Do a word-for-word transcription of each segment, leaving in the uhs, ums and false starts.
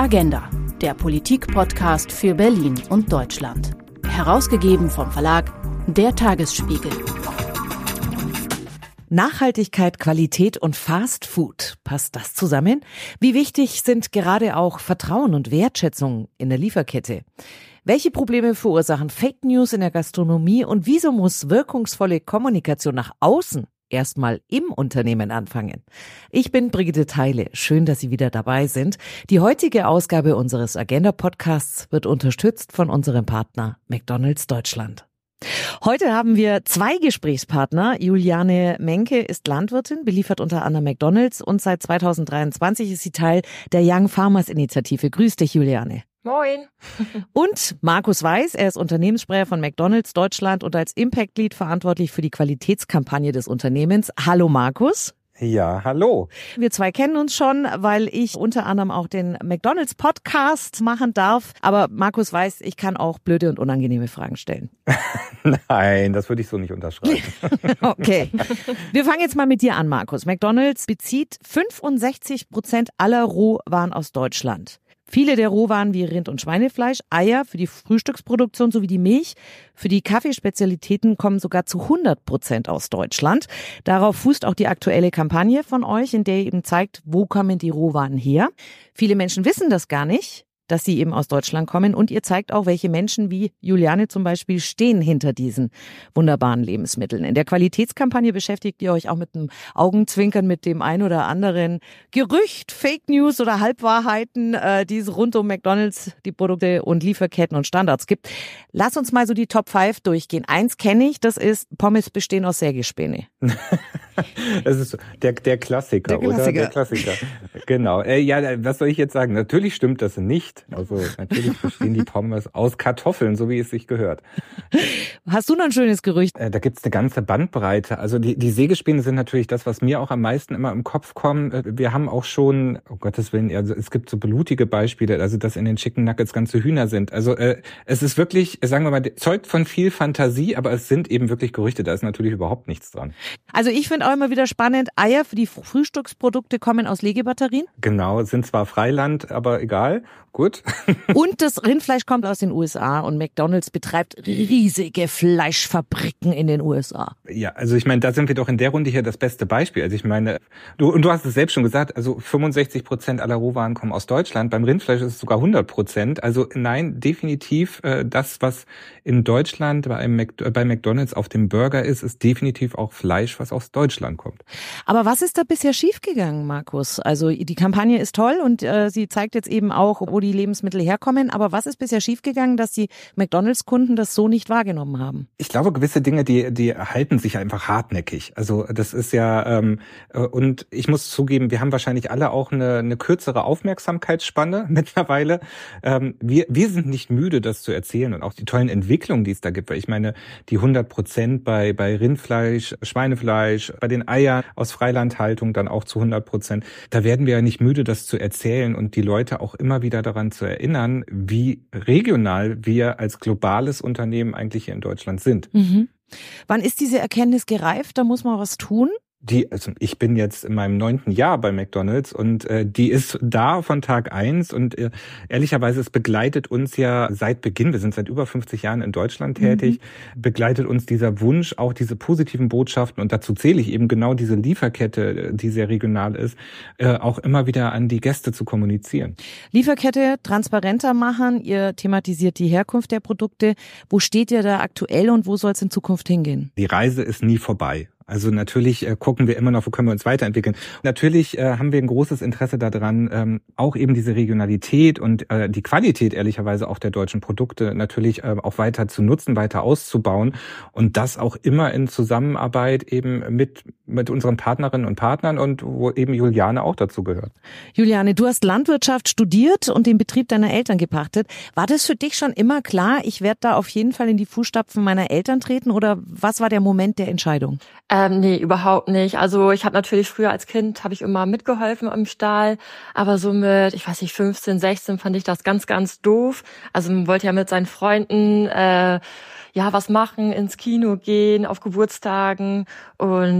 Agenda, der Politik-Podcast für Berlin und Deutschland. Herausgegeben vom Verlag Der Tagesspiegel. Nachhaltigkeit, Qualität und Fast Food. Passt das zusammen? Wie wichtig sind gerade auch Vertrauen und Wertschätzung in der Lieferkette? Welche Probleme verursachen Fake News in der Gastronomie und wieso muss wirkungsvolle Kommunikation nach außen erstmal im Unternehmen anfangen? Ich bin Brigitte Theile. Schön, dass Sie wieder dabei sind. Die heutige Ausgabe unseres Agenda-Podcasts wird unterstützt von unserem Partner McDonald's Deutschland. Heute haben wir zwei Gesprächspartner. Juliane Menke ist Landwirtin, beliefert unter anderem McDonald's und seit zweitausenddreiundzwanzig ist sie Teil der Young Farmers Initiative. Grüß dich, Juliane. Moin. Und Markus Weiß, er ist Unternehmenssprecher von McDonald's Deutschland und als Impact Lead verantwortlich für die Qualitätskampagne des Unternehmens. Hallo Markus. Ja, hallo. Wir zwei kennen uns schon, weil ich unter anderem auch den McDonald's Podcast machen darf. Aber Markus weiß, ich kann auch blöde und unangenehme Fragen stellen. Nein, das würde ich so nicht unterschreiben. Okay. Wir fangen jetzt mal mit dir an, Markus. McDonald's bezieht fünfundsechzig Prozent aller Rohwaren aus Deutschland. Viele der Rohwaren wie Rind- und Schweinefleisch, Eier für die Frühstücksproduktion sowie die Milch für die Kaffeespezialitäten kommen sogar zu hundert Prozent aus Deutschland. Darauf fußt auch die aktuelle Kampagne von euch, in der ihr eben zeigt, wo kommen die Rohwaren her. Viele Menschen wissen das gar nicht, dass sie eben aus Deutschland kommen und ihr zeigt auch, welche Menschen wie Juliane zum Beispiel stehen hinter diesen wunderbaren Lebensmitteln. In der Qualitätskampagne beschäftigt ihr euch auch mit einem Augenzwinkern mit dem ein oder anderen Gerücht, Fake News oder Halbwahrheiten, äh, die es rund um McDonald's, die Produkte und Lieferketten und Standards gibt. Lass uns mal so die Top fünf durchgehen. Eins kenne ich, das ist Pommes bestehen aus Sägespäne. Das ist der, der Klassiker, der Klassiker, oder? Der Klassiker. Genau. Äh, ja, was soll ich jetzt sagen? Natürlich stimmt das nicht. Also natürlich bestehen die Pommes aus Kartoffeln, so wie es sich gehört. Hast du noch ein schönes Gerücht? Äh, da gibt's eine ganze Bandbreite. Also die, die Sägespäne sind natürlich das, was mir auch am meisten immer im Kopf kommt. Wir haben auch schon, um Gottes Willen, also es gibt so blutige Beispiele, also dass in den Chicken Nuggets ganze Hühner sind. Also äh, es ist wirklich, sagen wir mal, zeugt von viel Fantasie, aber es sind eben wirklich Gerüchte. Da ist natürlich überhaupt nichts dran. Also ich finde auch immer wieder spannend, Eier für die Frühstücksprodukte kommen aus Legebatterien. Genau, sind zwar Freiland, aber egal. Gut. Und das Rindfleisch kommt aus den U S A und McDonald's betreibt riesige Fleischfabriken in den U S A. Ja, also ich meine, da sind wir doch in der Runde hier das beste Beispiel. Also ich meine, du und du hast es selbst schon gesagt, also fünfundsechzig Prozent aller Rohwaren kommen aus Deutschland. Beim Rindfleisch ist es sogar hundert Prozent. Also nein, definitiv äh, das, was in Deutschland bei, Mac, bei McDonald's auf dem Burger ist, ist definitiv auch Fleisch, was aus Deutschland kommt. Aber was ist da bisher schiefgegangen, Markus? Also die Kampagne ist toll und äh, sie zeigt jetzt eben auch, wo die Lebensmittel herkommen. Aber was ist bisher schiefgegangen, dass die McDonald's-Kunden das so nicht wahrgenommen haben? Ich glaube, gewisse Dinge, die die halten sich einfach hartnäckig. Also das ist ja, ähm, und ich muss zugeben, wir haben wahrscheinlich alle auch eine, eine kürzere Aufmerksamkeitsspanne mittlerweile. Ähm, wir, wir sind nicht müde, das zu erzählen und auch die tollen Entwicklungen, die es da gibt. Weil ich meine, die hundert Prozent bei, bei Rindfleisch, Schweinefleisch, bei den Eiern aus Freilandhaltung dann auch zu hundert Prozent. Da werden wir ja nicht müde, das zu erzählen und die Leute auch immer wieder daran zu erinnern, wie regional wir als globales Unternehmen eigentlich hier in Deutschland sind. Mhm. Wann ist diese Erkenntnis gereift? Da muss man was tun? Die, also ich bin jetzt in meinem neunten Jahr bei McDonald's und äh, die ist da von Tag eins und äh, ehrlicherweise, es begleitet uns ja seit Beginn, wir sind seit über fünfzig Jahren in Deutschland tätig, mhm. begleitet uns dieser Wunsch, auch diese positiven Botschaften und dazu zähle ich eben genau diese Lieferkette, die sehr regional ist, äh, auch immer wieder an die Gäste zu kommunizieren. Lieferkette transparenter machen, ihr thematisiert die Herkunft der Produkte. Wo steht ihr da aktuell und wo soll es in Zukunft hingehen? Die Reise ist nie vorbei. Also natürlich äh, gucken wir immer noch, wo können wir uns weiterentwickeln. Natürlich äh, haben wir ein großes Interesse daran, ähm, auch eben diese Regionalität und äh, die Qualität ehrlicherweise auch der deutschen Produkte natürlich äh, auch weiter zu nutzen, weiter auszubauen und das auch immer in Zusammenarbeit eben mit mit unseren Partnerinnen und Partnern und wo eben Juliane auch dazu gehört. Juliane, du hast Landwirtschaft studiert und den Betrieb deiner Eltern gepachtet. War das für dich schon immer klar, ich werde da auf jeden Fall in die Fußstapfen meiner Eltern treten oder was war der Moment der Entscheidung? Ähm, nee, überhaupt nicht. Also ich habe natürlich früher als Kind, habe ich immer mitgeholfen im Stall, aber so mit, ich weiß nicht, fünfzehn, sechzehn fand ich das ganz, ganz doof. Also man wollte ja mit seinen Freunden äh, ja was machen, ins Kino gehen, auf Geburtstagen und äh,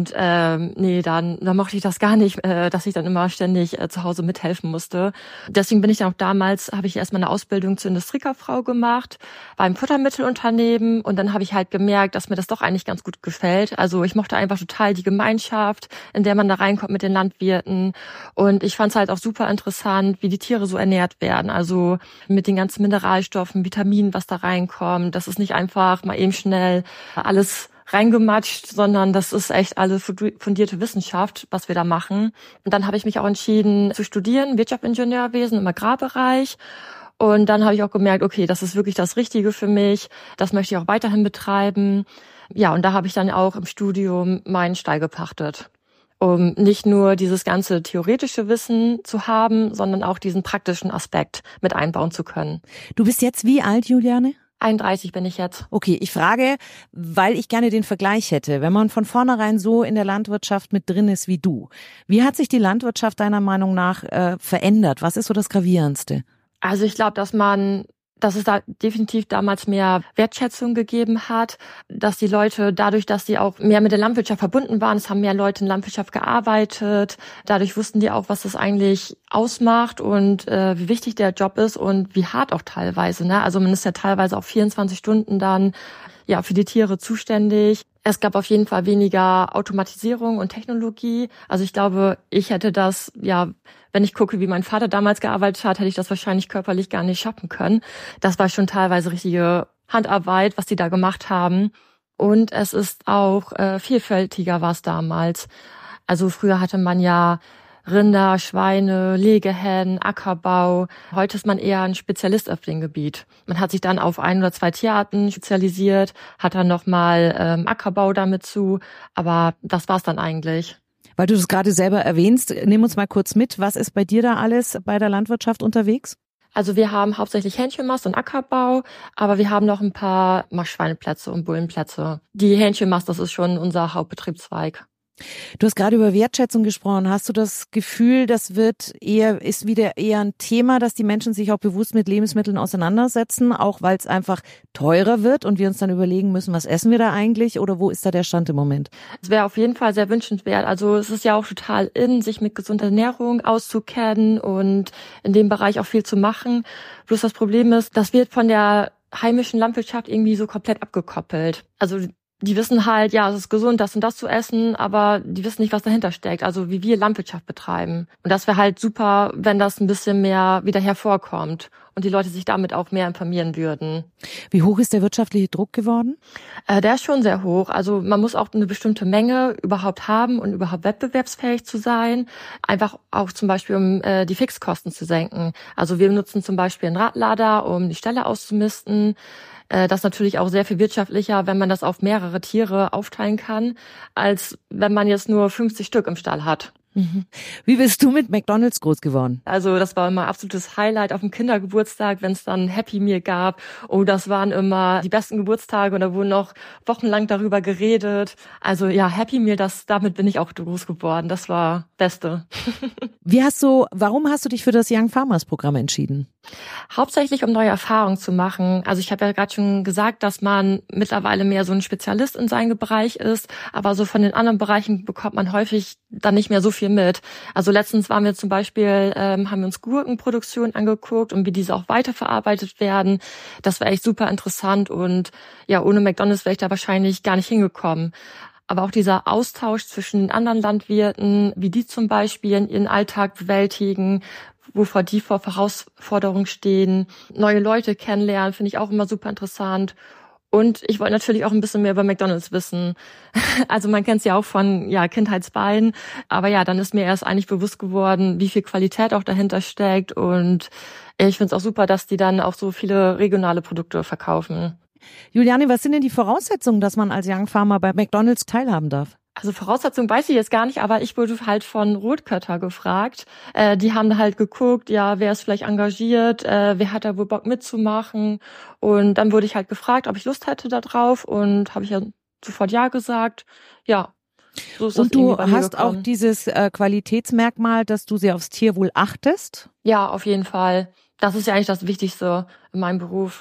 ähm, nee, dann, dann mochte ich das gar nicht, äh, dass ich dann immer ständig äh, zu Hause mithelfen musste. Deswegen bin ich dann auch damals, habe ich erstmal eine Ausbildung zur Industriekauffrau gemacht, beim Futtermittelunternehmen, und dann habe ich halt gemerkt, dass mir das doch eigentlich ganz gut gefällt. Also ich mochte einfach total die Gemeinschaft, in der man da reinkommt mit den Landwirten, und ich fand es halt auch super interessant, wie die Tiere so ernährt werden, also mit den ganzen Mineralstoffen, Vitaminen, was da reinkommt. Das ist nicht einfach mal eben schnell alles reingematscht, sondern das ist echt alle fundierte Wissenschaft, was wir da machen. Und dann habe ich mich auch entschieden zu studieren, Wirtschaftsingenieurwesen im Agrarbereich. Und dann habe ich auch gemerkt, okay, das ist wirklich das Richtige für mich. Das möchte ich auch weiterhin betreiben. Ja, und da habe ich dann auch im Studium meinen Stall gepachtet, um nicht nur dieses ganze theoretische Wissen zu haben, sondern auch diesen praktischen Aspekt mit einbauen zu können. Du bist jetzt wie alt, Juliane? einunddreißig bin ich jetzt. Okay, ich frage, weil ich gerne den Vergleich hätte. Wenn man von vornherein so in der Landwirtschaft mit drin ist wie du, wie hat sich die Landwirtschaft deiner Meinung nach äh, verändert? Was ist so das Gravierendste? Also ich glaube, dass man dass es da definitiv damals mehr Wertschätzung gegeben hat, dass die Leute dadurch, dass sie auch mehr mit der Landwirtschaft verbunden waren, es haben mehr Leute in der Landwirtschaft gearbeitet, dadurch wussten die auch, was das eigentlich ausmacht und äh, wie wichtig der Job ist und wie hart auch teilweise, ne? Also man ist ja teilweise auch vierundzwanzig Stunden dann ja für die Tiere zuständig. Es gab auf jeden Fall weniger Automatisierung und Technologie. Also ich glaube, ich hätte das, ja, wenn ich gucke, wie mein Vater damals gearbeitet hat, hätte ich das wahrscheinlich körperlich gar nicht schaffen können. Das war schon teilweise richtige Handarbeit, was die da gemacht haben. Und es ist auch äh, vielfältiger war es damals. Also früher hatte man ja Rinder, Schweine, Legehennen, Ackerbau. Heute ist man eher ein Spezialist auf dem Gebiet. Man hat sich dann auf ein oder zwei Tierarten spezialisiert, hat dann nochmal ähm, Ackerbau damit zu, aber das war's dann eigentlich. Weil du das gerade selber erwähnst, nimm uns mal kurz mit. Was ist bei dir da alles bei der Landwirtschaft unterwegs? Also wir haben hauptsächlich Hähnchenmast und Ackerbau, aber wir haben noch ein paar Marschschweineplätze und Bullenplätze. Die Hähnchenmast, das ist schon unser Hauptbetriebszweig. Du hast gerade über Wertschätzung gesprochen. Hast du das Gefühl, das wird eher, ist wieder eher ein Thema, dass die Menschen sich auch bewusst mit Lebensmitteln auseinandersetzen, auch weil es einfach teurer wird und wir uns dann überlegen müssen, was essen wir da eigentlich oder wo ist da der Stand im Moment? Es wäre auf jeden Fall sehr wünschenswert. Also es ist ja auch total in, sich mit gesunder Ernährung auszukennen und in dem Bereich auch viel zu machen. Bloß das Problem ist, das wird von der heimischen Landwirtschaft irgendwie so komplett abgekoppelt. Also die wissen halt, ja, es ist gesund, das und das zu essen, aber die wissen nicht, was dahinter steckt, also wie wir Landwirtschaft betreiben. Und das wäre halt super, wenn das ein bisschen mehr wieder hervorkommt und die Leute sich damit auch mehr informieren würden. Wie hoch ist der wirtschaftliche Druck geworden? Äh, der ist schon sehr hoch. Also man muss auch eine bestimmte Menge überhaupt haben und überhaupt wettbewerbsfähig zu sein. Einfach auch zum Beispiel, um äh, die Fixkosten zu senken. Also wir nutzen zum Beispiel einen Radlader, um die Ställe auszumisten. Das ist natürlich auch sehr viel wirtschaftlicher, wenn man das auf mehrere Tiere aufteilen kann, als wenn man jetzt nur fünfzig Stück im Stall hat. Mhm. Wie bist du mit McDonald's groß geworden? Also das war immer absolutes Highlight auf dem Kindergeburtstag, wenn es dann Happy Meal gab. Oh, das waren immer die besten Geburtstage und da wurde noch wochenlang darüber geredet. Also ja, Happy Meal, das damit bin ich auch groß geworden. Das war Beste. Wie hast du, warum hast du dich für das Young Farmers Programm entschieden? Hauptsächlich, um neue Erfahrungen zu machen. Also ich habe ja gerade schon gesagt, dass man mittlerweile mehr so ein Spezialist in seinem Bereich ist, aber so von den anderen Bereichen bekommt man häufig dann nicht mehr so viel mit. Also letztens waren wir zum Beispiel, ähm, haben wir uns Gurkenproduktion angeguckt und wie diese auch weiterverarbeitet werden. Das war echt super interessant und ja, ohne McDonald's wäre ich da wahrscheinlich gar nicht hingekommen. Aber auch dieser Austausch zwischen den anderen Landwirten, wie die zum Beispiel in ihren Alltag bewältigen, wovor die vor Herausforderungen stehen, neue Leute kennenlernen, finde ich auch immer super interessant. Und ich wollte natürlich auch ein bisschen mehr über McDonald's wissen. Also man kennt es ja auch von ja Kindheitsbeinen. Aber ja, dann ist mir erst eigentlich bewusst geworden, wie viel Qualität auch dahinter steckt. Und ich finde es auch super, dass die dann auch so viele regionale Produkte verkaufen. Juliane, was sind denn die Voraussetzungen, dass man als Young Farmer bei McDonald's teilhaben darf? Also Voraussetzungen weiß ich jetzt gar nicht, aber ich wurde halt von Rotkötter gefragt. Äh, die haben halt geguckt, ja, wer ist vielleicht engagiert, äh, wer hat da wohl Bock mitzumachen. Und dann wurde ich halt gefragt, ob ich Lust hätte da drauf und habe ich ja sofort ja gesagt. Ja, so ist das. Und du hast auch dieses äh, Qualitätsmerkmal, dass du sehr aufs Tierwohl achtest? Ja, auf jeden Fall. Das ist ja eigentlich das Wichtigste in meinem Beruf.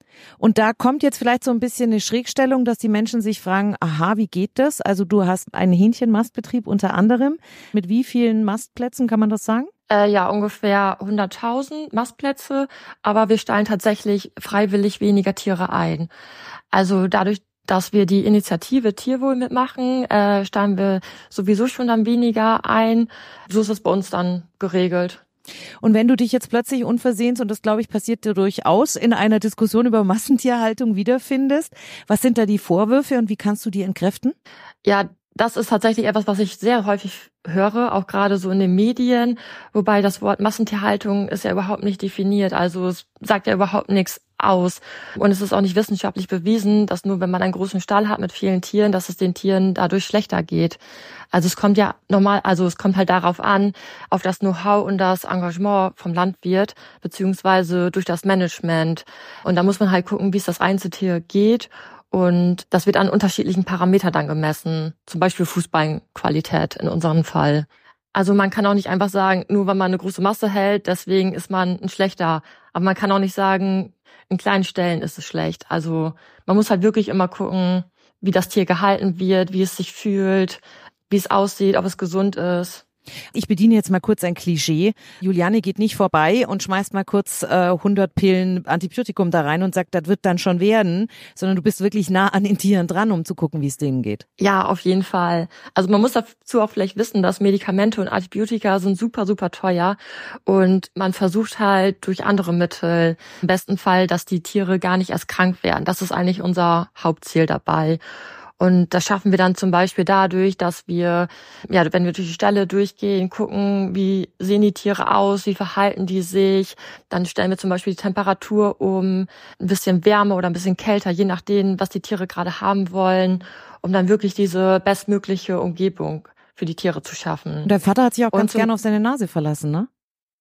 Und da kommt jetzt vielleicht so ein bisschen eine Schrägstellung, dass die Menschen sich fragen, aha, wie geht das? Also du hast einen Hähnchenmastbetrieb unter anderem. Mit wie vielen Mastplätzen kann man das sagen? Äh, ja, ungefähr hunderttausend Mastplätze, aber wir stellen tatsächlich freiwillig weniger Tiere ein. Also dadurch, dass wir die Initiative Tierwohl mitmachen, äh, stellen wir sowieso schon dann weniger ein. So ist es bei uns dann geregelt. Und wenn du dich jetzt plötzlich unversehens, und das glaube ich passiert dir durchaus, in einer Diskussion über Massentierhaltung wiederfindest, was sind da die Vorwürfe und wie kannst du die entkräften? Ja, das ist tatsächlich etwas, was ich sehr häufig höre, auch gerade so in den Medien, wobei das Wort Massentierhaltung ist ja überhaupt nicht definiert, also es sagt ja überhaupt nichts aus. Und es ist auch nicht wissenschaftlich bewiesen, dass nur wenn man einen großen Stall hat mit vielen Tieren, dass es den Tieren dadurch schlechter geht. Also es kommt ja normal, also es kommt halt darauf an, auf das Know-how und das Engagement vom Landwirt, beziehungsweise durch das Management. Und da muss man halt gucken, wie es das Einzeltier geht. Und das wird an unterschiedlichen Parametern dann gemessen, zum Beispiel Fußbeinqualität in unserem Fall. Also man kann auch nicht einfach sagen, nur weil man eine große Masse hält, deswegen ist man ein schlechter. Aber man kann auch nicht sagen, in kleinen Stellen ist es schlecht. Also man muss halt wirklich immer gucken, wie das Tier gehalten wird, wie es sich fühlt, wie es aussieht, ob es gesund ist. Ich bediene jetzt mal kurz ein Klischee. Juliane geht nicht vorbei und schmeißt mal kurz äh, hundert Pillen Antibiotikum da rein und sagt, das wird dann schon werden, sondern du bist wirklich nah an den Tieren dran, um zu gucken, wie es denen geht. Ja, auf jeden Fall. Also man muss dazu auch vielleicht wissen, dass Medikamente und Antibiotika sind super, super teuer und man versucht halt durch andere Mittel, im besten Fall, dass die Tiere gar nicht erst krank werden. Das ist eigentlich unser Hauptziel dabei. Und das schaffen wir dann zum Beispiel dadurch, dass wir, ja, wenn wir durch die Ställe durchgehen, gucken, wie sehen die Tiere aus, wie verhalten die sich. Dann stellen wir zum Beispiel die Temperatur um, ein bisschen wärmer oder ein bisschen kälter, je nachdem, was die Tiere gerade haben wollen, um dann wirklich diese bestmögliche Umgebung für die Tiere zu schaffen. Und dein Vater hat sich auch Und ganz zum- gerne auf seine Nase verlassen, ne?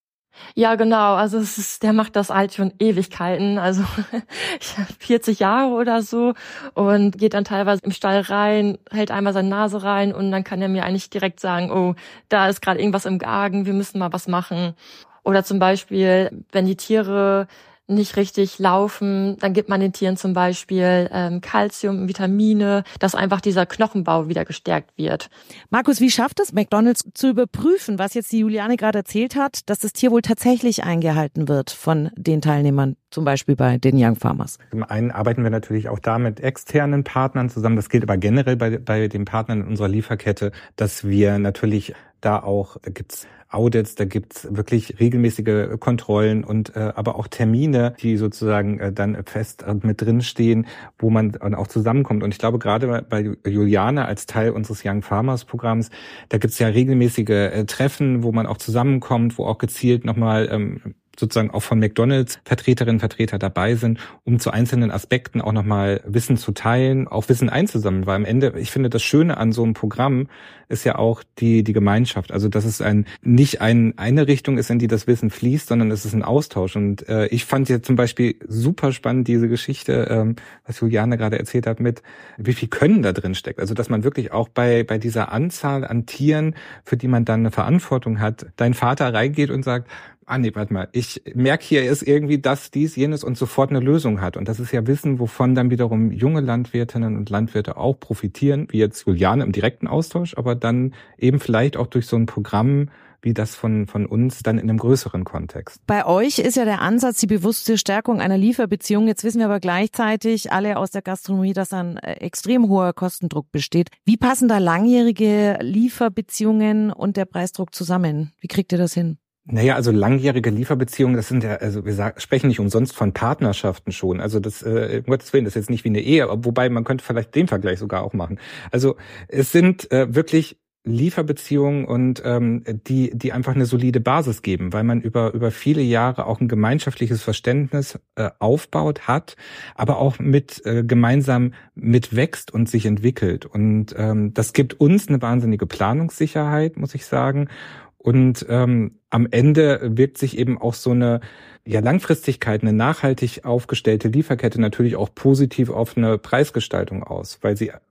Ja, genau. Also es ist, der macht das halt schon Ewigkeiten. Also ich hab vierzig Jahre oder so und geht dann teilweise im Stall rein, hält einmal seine Nase rein und dann kann er mir eigentlich direkt sagen, oh, da ist gerade irgendwas im Argen, wir müssen mal was machen. Oder zum Beispiel, wenn die Tiere nicht richtig laufen, dann gibt man den Tieren zum Beispiel ähm, Calcium, Vitamine, dass einfach dieser Knochenbau wieder gestärkt wird. Markus, wie schafft es McDonald's zu überprüfen, was jetzt die Juliane gerade erzählt hat, dass das Tier wohl tatsächlich eingehalten wird von den Teilnehmern, zum Beispiel bei den Young Farmers? Zum einen arbeiten wir natürlich auch da mit externen Partnern zusammen. Das gilt aber generell bei, bei den Partnern in unserer Lieferkette, dass wir natürlich da auch, da gibt's Audits, da gibt's wirklich regelmäßige Kontrollen und äh, aber auch Termine, die sozusagen äh, dann fest äh, mit drinstehen, wo man dann auch zusammenkommt. Und ich glaube, gerade bei Juliane als Teil unseres Young Farmers Programms, da gibt's ja regelmäßige äh, Treffen, wo man auch zusammenkommt, wo auch gezielt nochmal ähm, sozusagen auch von McDonald's Vertreterinnen und Vertreter dabei sind, um zu einzelnen Aspekten auch nochmal Wissen zu teilen, auch Wissen einzusammeln. Weil am Ende, ich finde, das Schöne an so einem Programm ist ja auch die die Gemeinschaft. Also dass es ein nicht ein eine Richtung ist, in die das Wissen fließt, sondern es ist ein Austausch. Und äh, ich fand jetzt zum Beispiel super spannend diese Geschichte, ähm, was Juliane gerade erzählt hat, mit wie viel Können da drin steckt. Also dass man wirklich auch bei bei dieser Anzahl an Tieren, für die man dann eine Verantwortung hat, dein Vater reingeht und sagt, ah nee, warte mal, ich merke hier ist irgendwie das, dies, jenes und sofort eine Lösung hat. Und das ist ja Wissen, wovon dann wiederum junge Landwirtinnen und Landwirte auch profitieren, wie jetzt Juliane im direkten Austausch, aber dann eben vielleicht auch durch so ein Programm wie das von von uns dann in einem größeren Kontext. Bei euch ist ja der Ansatz die bewusste Stärkung einer Lieferbeziehung. Jetzt wissen wir aber gleichzeitig alle aus der Gastronomie, dass ein extrem hoher Kostendruck besteht. Wie passen da langjährige Lieferbeziehungen und der Preisdruck zusammen? Wie kriegt ihr das hin? Naja, also langjährige Lieferbeziehungen, das sind ja, also wir sagen, sprechen nicht umsonst von Partnerschaften schon. Also das, äh, um Gottes Willen, das ist jetzt nicht wie eine Ehe, wobei man könnte vielleicht den Vergleich sogar auch machen. Also es sind äh, wirklich Lieferbeziehungen und ähm, die die einfach eine solide Basis geben, weil man über über viele Jahre auch ein gemeinschaftliches Verständnis äh, aufbaut hat, aber auch mit äh, gemeinsam mitwächst und sich entwickelt. Und ähm, das gibt uns eine wahnsinnige Planungssicherheit, muss ich sagen. Und ähm, am Ende wirkt sich eben auch so eine ja, Langfristigkeit, eine nachhaltig aufgestellte Lieferkette natürlich auch positiv auf eine Preisgestaltung aus, weil sie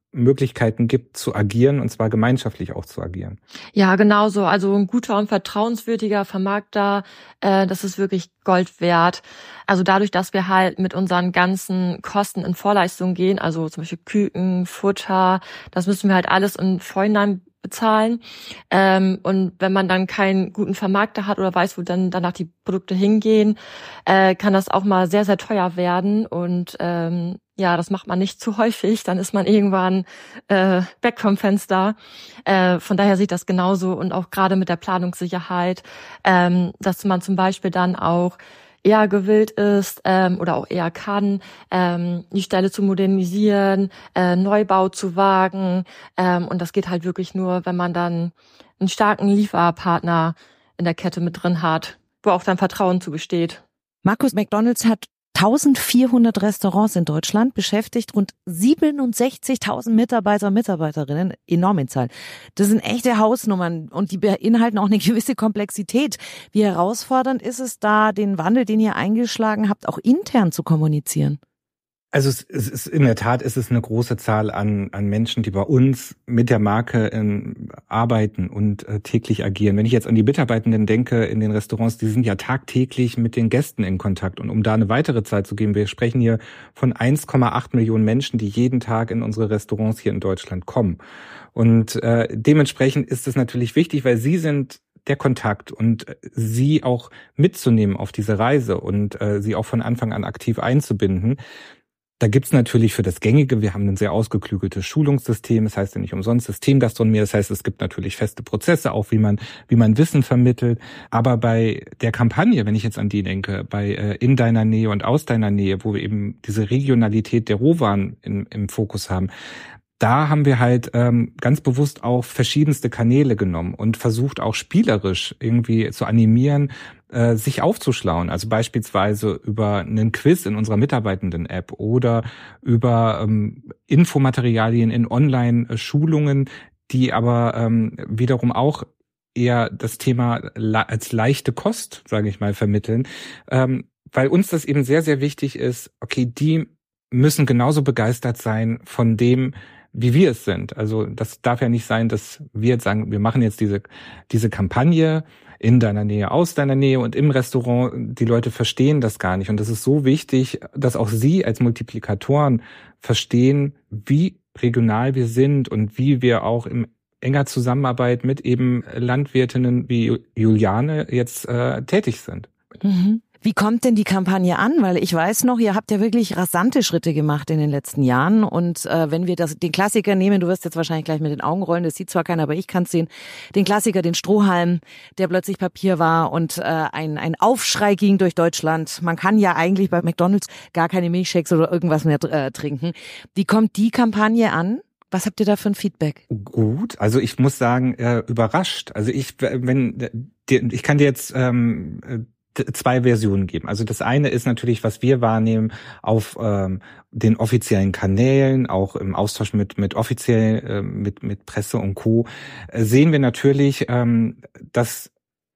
Möglichkeiten gibt zu agieren, und zwar gemeinschaftlich auch zu agieren. Ja, genau so. Also ein guter und vertrauenswürdiger Vermarkter, äh, das ist wirklich Gold wert. Also dadurch, dass wir halt mit unseren ganzen Kosten in Vorleistung gehen, also zum Beispiel Küken, Futter, das müssen wir halt alles in Vorhinein bezahlen. Ähm, und wenn man dann keinen guten Vermarkter hat oder weiß, wo dann danach die Produkte hingehen, äh, kann das auch mal sehr, sehr teuer werden. Und ähm, ja, das macht man nicht zu häufig. Dann ist man irgendwann äh, weg vom Fenster. Äh, von daher sieht das genauso. Und auch gerade mit der Planungssicherheit, ähm, dass man zum Beispiel dann auch eher gewillt ist ähm, oder auch eher kann, ähm, die Stelle zu modernisieren, äh, Neubau zu wagen. Ähm, und das geht halt wirklich nur, wenn man dann einen starken Lieferpartner in der Kette mit drin hat, wo auch dann Vertrauen zu besteht. Markus, McDonald's hat eintausendvierhundert Restaurants in Deutschland, beschäftigt rund siebenundsechzigtausend Mitarbeiter, Mitarbeiterinnen, enorm in Zahl. Das sind echte Hausnummern und die beinhalten auch eine gewisse Komplexität. Wie herausfordernd ist es da, den Wandel, den ihr eingeschlagen habt, auch intern zu kommunizieren? Also es, es ist in der Tat ist es eine große Zahl an an Menschen, die bei uns mit der Marke in, arbeiten und äh, täglich agieren. Wenn ich jetzt an die Mitarbeitenden denke in den Restaurants, die sind ja tagtäglich mit den Gästen in Kontakt. Und um da eine weitere Zahl zu geben, wir sprechen hier von eins Komma acht Millionen Menschen, die jeden Tag in unsere Restaurants hier in Deutschland kommen. Und äh, dementsprechend ist es natürlich wichtig, weil sie sind der Kontakt und sie auch mitzunehmen auf diese Reise und äh, sie auch von Anfang an aktiv einzubinden. Da gibt's natürlich für das Gängige, wir haben ein sehr ausgeklügeltes Schulungssystem, das heißt ja nicht umsonst Systemgastronomie, das heißt, es gibt natürlich feste Prozesse, auch wie man wie man Wissen vermittelt. Aber bei der Kampagne, wenn ich jetzt an die denke, bei äh, In deiner Nähe und Aus deiner Nähe, wo wir eben diese Regionalität der Rohwaren in, im Fokus haben, da haben wir halt ähm, ganz bewusst auch verschiedenste Kanäle genommen und versucht auch spielerisch irgendwie zu animieren, äh, sich aufzuschlauen. Also beispielsweise über einen Quiz in unserer Mitarbeitenden-App oder über ähm, Infomaterialien in Online-Schulungen, die aber ähm, wiederum auch eher das Thema le- als leichte Kost, sage ich mal, vermitteln, ähm, weil uns das eben sehr, sehr wichtig ist, okay, die müssen genauso begeistert sein von dem, wie wir es sind. Also das darf ja nicht sein, dass wir jetzt sagen, wir machen jetzt diese diese Kampagne in deiner Nähe, aus deiner Nähe und im Restaurant. Die Leute verstehen das gar nicht. Und das ist so wichtig, dass auch sie als Multiplikatoren verstehen, wie regional wir sind und wie wir auch in enger Zusammenarbeit mit eben Landwirtinnen wie Juliane jetzt äh, tätig sind. Mhm. Wie kommt denn die Kampagne an? Weil ich weiß noch, ihr habt ja wirklich rasante Schritte gemacht in den letzten Jahren. Und äh, wenn wir das, den Klassiker nehmen, du wirst jetzt wahrscheinlich gleich mit den Augen rollen, das sieht zwar keiner, aber ich kann es sehen, den Klassiker, den Strohhalm, der plötzlich Papier war und äh, ein, ein Aufschrei ging durch Deutschland. Man kann ja eigentlich bei McDonald's gar keine Milchshakes oder irgendwas mehr äh, trinken. Wie kommt die Kampagne an? Was habt ihr da für ein Feedback? Gut, also ich muss sagen, äh, überrascht. Also ich, wenn, ich kann dir jetzt ähm, zwei Versionen geben. Also das eine ist natürlich, was wir wahrnehmen auf ähm, den offiziellen Kanälen, auch im Austausch mit mit offiziell äh, mit mit Presse und Co. Äh, sehen wir natürlich, ähm, dass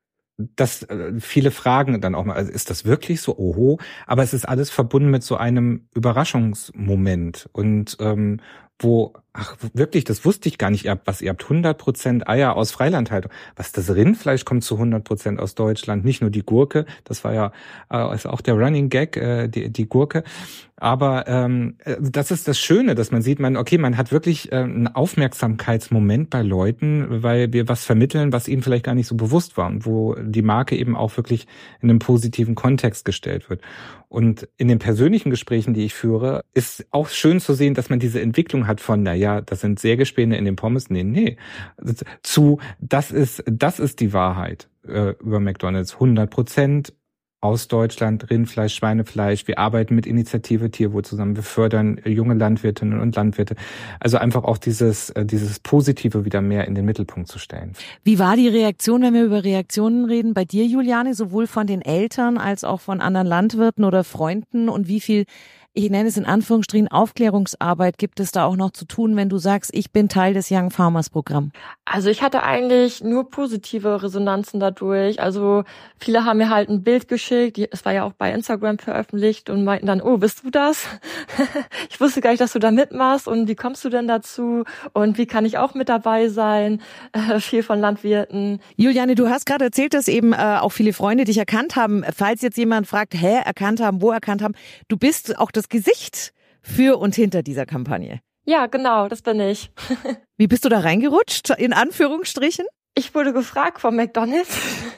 dass äh, viele fragen dann auch mal, also ist das wirklich so? Oho, aber es ist alles verbunden mit so einem Überraschungsmoment und ähm, wo, ach wirklich, das wusste ich gar nicht, ihr habt was, ihr habt hundert Prozent Eier aus Freilandhaltung. Was, das Rindfleisch kommt zu hundert Prozent aus Deutschland, nicht nur die Gurke, das war ja äh, ist auch der Running Gag, äh, die, die Gurke. Aber ähm, das ist das Schöne, dass man sieht, man okay, man hat wirklich äh, einen Aufmerksamkeitsmoment bei Leuten, weil wir was vermitteln, was ihnen vielleicht gar nicht so bewusst war und wo die Marke eben auch wirklich in einem positiven Kontext gestellt wird. Und in den persönlichen Gesprächen, die ich führe, ist auch schön zu sehen, dass man diese Entwicklung hat von, na ja, das sind Sägespäne in den Pommes. Nee, nee. Zu, das ist, das ist die Wahrheit äh, über McDonald's. hundert Prozent aus Deutschland, Rindfleisch, Schweinefleisch. Wir arbeiten mit Initiative Tierwohl zusammen. Wir fördern junge Landwirtinnen und Landwirte. Also einfach auch dieses, dieses Positive wieder mehr in den Mittelpunkt zu stellen. Wie war die Reaktion, wenn wir über Reaktionen reden, bei dir, Juliane, sowohl von den Eltern als auch von anderen Landwirten oder Freunden? Und wie viel ich nenne es in Anführungsstrichen Aufklärungsarbeit, gibt es da auch noch zu tun, wenn du sagst, ich bin Teil des Young Farmers Programm? Also ich hatte eigentlich nur positive Resonanzen dadurch. Also viele haben mir halt ein Bild geschickt, es war ja auch bei Instagram veröffentlicht und meinten dann, oh, bist du das? Ich wusste gar nicht, dass du da mitmachst und wie kommst du denn dazu und wie kann ich auch mit dabei sein? Äh, viel von Landwirten. Juliane, du hast gerade erzählt, dass eben äh, auch viele Freunde dich erkannt haben. Falls jetzt jemand fragt, hä, erkannt haben, wo erkannt haben, du bist auch das Gesicht für und hinter dieser Kampagne. Ja, genau, das bin ich. Wie bist du da reingerutscht, in Anführungsstrichen? Ich wurde gefragt von McDonald's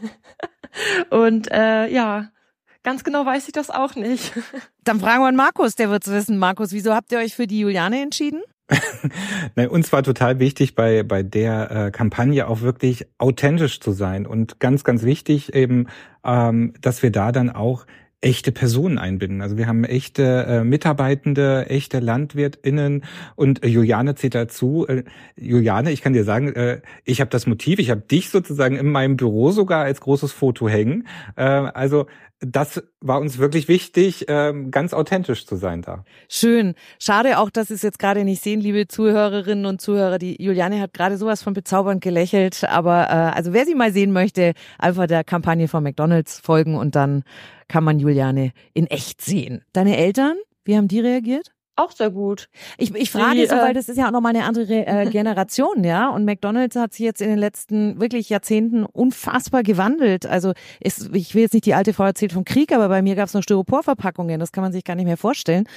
und äh, ja, ganz genau weiß ich das auch nicht. Dann fragen wir an Markus, der wird's wissen. Markus, wieso habt ihr euch für die Juliane entschieden? Nein, uns war total wichtig, bei bei der äh, Kampagne auch wirklich authentisch zu sein und ganz, ganz wichtig eben, ähm, dass wir da dann auch echte Personen einbinden. Also wir haben echte äh, Mitarbeitende, echte LandwirtInnen und äh, Juliane zählt dazu. Äh, Juliane, ich kann dir sagen, äh, ich habe das Motiv, ich habe dich sozusagen in meinem Büro sogar als großes Foto hängen. Äh, also das war uns wirklich wichtig, äh, ganz authentisch zu sein da. Schön. Schade auch, dass Sie es jetzt gerade nicht sehen, liebe Zuhörerinnen und Zuhörer. Die Juliane hat gerade sowas von bezaubernd gelächelt. Aber äh, also wer sie mal sehen möchte, einfach der Kampagne von McDonald's folgen und dann kann man Juliane in echt sehen. Deine Eltern, wie haben die reagiert? Auch sehr gut. Ich, ich frage Die, so, äh, weil das ist ja auch nochmal eine andere äh, Generation, ja. Und McDonald's hat sich jetzt in den letzten wirklich Jahrzehnten unfassbar gewandelt. Also ist, ich will jetzt nicht die alte Frau erzählt vom Krieg, aber bei mir gab es noch Styroporverpackungen. Das kann man sich gar nicht mehr vorstellen.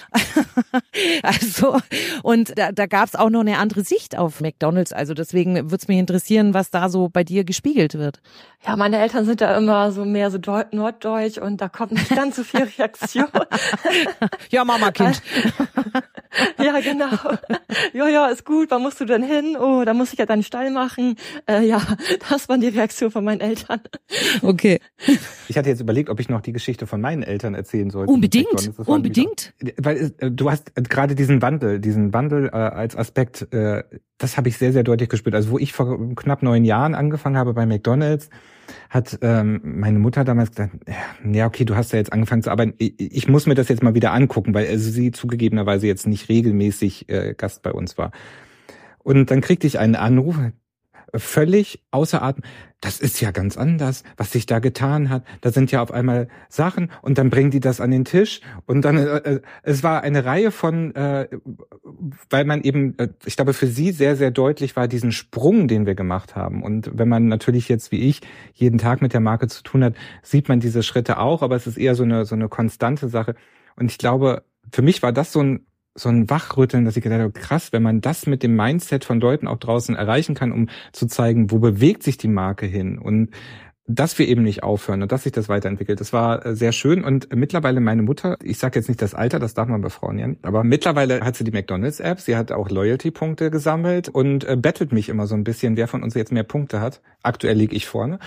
Also und da, da gab es auch noch eine andere Sicht auf McDonald's. Also deswegen würde es mich interessieren, was da so bei dir gespiegelt wird. Ja, meine Eltern sind da immer so mehr so Deu- norddeutsch und da kommt nicht ganz so viel Reaktion. Ja, Mama, Kind. Ja, genau. Ja, ja, ist gut. Wann musst du denn hin? Oh, da muss ich ja deinen Stall machen. Äh, ja, das war die Reaktion von meinen Eltern. Okay. Ich hatte jetzt überlegt, ob ich noch die Geschichte von meinen Eltern erzählen sollte. Unbedingt, unbedingt. Wieder, weil äh, du hast äh, gerade diesen Wandel, diesen Wandel äh, als Aspekt, äh, das habe ich sehr, sehr deutlich gespürt. Also wo ich vor knapp neun Jahren angefangen habe bei McDonald's, hat ähm, meine Mutter damals gesagt, ja okay, du hast ja jetzt angefangen zu arbeiten, ich, ich muss mir das jetzt mal wieder angucken, weil also sie zugegebenerweise jetzt nicht regelmäßig äh, Gast bei uns war. Und dann kriegte ich einen Anruf, völlig außer Atem. Das ist ja ganz anders, was sich da getan hat. Da sind ja auf einmal Sachen und dann bringen die das an den Tisch und dann äh, es war eine Reihe von, äh, weil man eben, äh, ich glaube für sie sehr, sehr deutlich war diesen Sprung, den wir gemacht haben. Und wenn man natürlich jetzt wie ich jeden Tag mit der Marke zu tun hat, sieht man diese Schritte auch, aber es ist eher so eine so eine konstante Sache. Und ich glaube, für mich war das so ein so ein Wachrütteln, dass ich gedacht habe, krass, wenn man das mit dem Mindset von Leuten auch draußen erreichen kann, um zu zeigen, wo bewegt sich die Marke hin und dass wir eben nicht aufhören und dass sich das weiterentwickelt. Das war sehr schön und mittlerweile meine Mutter, ich sage jetzt nicht das Alter, das darf man bei Frauen ja nicht, aber mittlerweile hat sie die McDonald's-App, sie hat auch Loyalty-Punkte gesammelt und äh, bettelt mich immer so ein bisschen, wer von uns jetzt mehr Punkte hat. Aktuell liege ich vorne.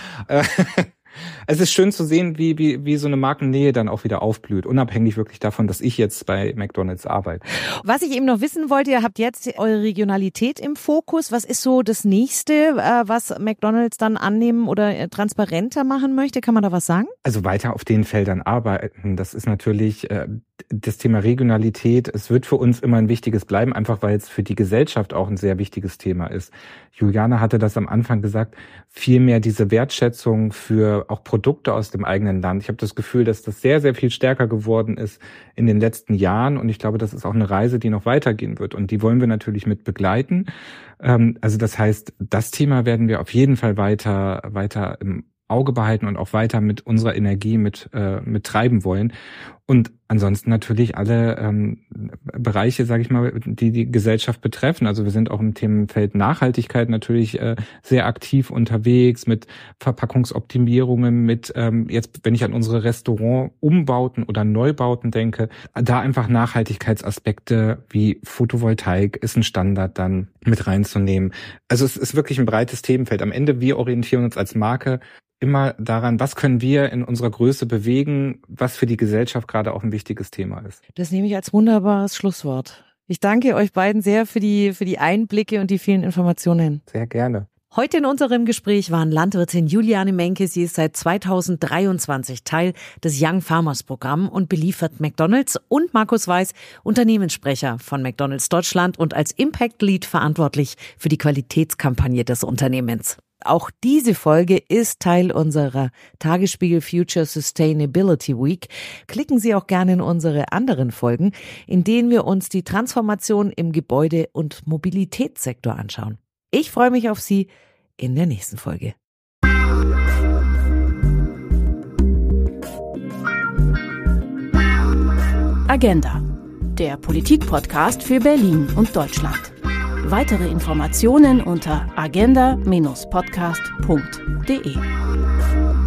Es ist schön zu sehen, wie, wie, wie so eine Markennähe dann auch wieder aufblüht, unabhängig wirklich davon, dass ich jetzt bei McDonald's arbeite. Was ich eben noch wissen wollte, ihr habt jetzt eure Regionalität im Fokus. Was ist so das Nächste, was McDonald's dann annehmen oder transparenter machen möchte? Kann man da was sagen? Also weiter auf den Feldern arbeiten. Das ist natürlich äh, das Thema Regionalität. Es wird für uns immer ein wichtiges bleiben, einfach weil es für die Gesellschaft auch ein sehr wichtiges Thema ist. Juliane hatte das am Anfang gesagt, vielmehr diese Wertschätzung für auch Produkte aus dem eigenen Land. Ich habe das Gefühl, dass das sehr, sehr viel stärker geworden ist in den letzten Jahren und ich glaube, das ist auch eine Reise, die noch weitergehen wird und die wollen wir natürlich mit begleiten. Also das heißt, das Thema werden wir auf jeden Fall weiter, weiter im Auge behalten und auch weiter mit unserer Energie mit, äh, mit treiben wollen. Und ansonsten natürlich alle ähm, Bereiche, sage ich mal, die die Gesellschaft betreffen. Also wir sind auch im Themenfeld Nachhaltigkeit natürlich äh, sehr aktiv unterwegs mit Verpackungsoptimierungen, mit ähm, jetzt, wenn ich an unsere Restaurant-Umbauten oder Neubauten denke, da einfach Nachhaltigkeitsaspekte wie Photovoltaik ist ein Standard dann mit reinzunehmen. Also es ist wirklich ein breites Themenfeld. Am Ende, wir orientieren uns als Marke immer daran, was können wir in unserer Größe bewegen, was für die Gesellschaft gerade auch ein wichtiges Thema ist. Das nehme ich als wunderbares Schlusswort. Ich danke euch beiden sehr für die, für die Einblicke und die vielen Informationen. Sehr gerne. Heute in unserem Gespräch waren Landwirtin Juliane Menke. Sie ist seit zweitausenddreiundzwanzig Teil des Young Farmers Programm und beliefert McDonald's, und Markus Weiß, Unternehmenssprecher von McDonald's Deutschland und als Impact Lead verantwortlich für die Qualitätskampagne des Unternehmens. Auch diese Folge ist Teil unserer Tagesspiegel Future Sustainability Week. Klicken Sie auch gerne in unsere anderen Folgen, in denen wir uns die Transformation im Gebäude- und Mobilitätssektor anschauen. Ich freue mich auf Sie in der nächsten Folge. Agenda, der Politik-Podcast für Berlin und Deutschland. Weitere Informationen unter agenda Bindestrich podcast punkt de.